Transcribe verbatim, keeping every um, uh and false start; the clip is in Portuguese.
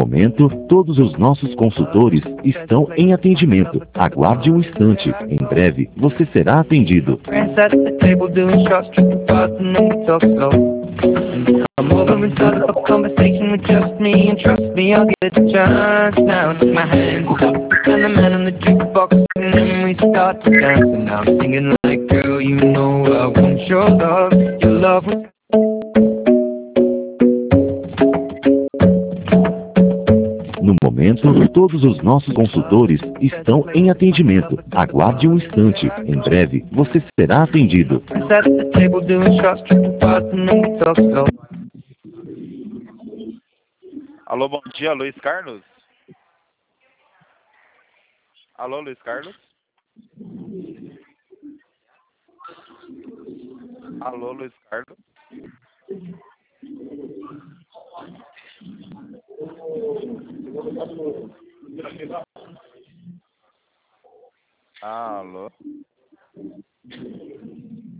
momento, todos os nossos consultores estão em atendimento. Aguarde um instante. Em breve, você será atendido. Friends at the table doing shots, tripping fast, and then we talk slow. Come over and start up a conversation with just me, and trust me, I'll get a chance now. Take my hand, stop, and the man on the jukebox, and then we start to dance. And I'm singing like, girl, you know I want your love, your love was... No momento, todos os nossos consultores estão em atendimento. Aguarde um instante. Em breve, você será atendido. At the table doing shots, tripping fast, and then we talk slow. Alô, bom dia, Luiz Carlos? Alô, Luiz Carlos? Alô, Luiz Carlos? Alô?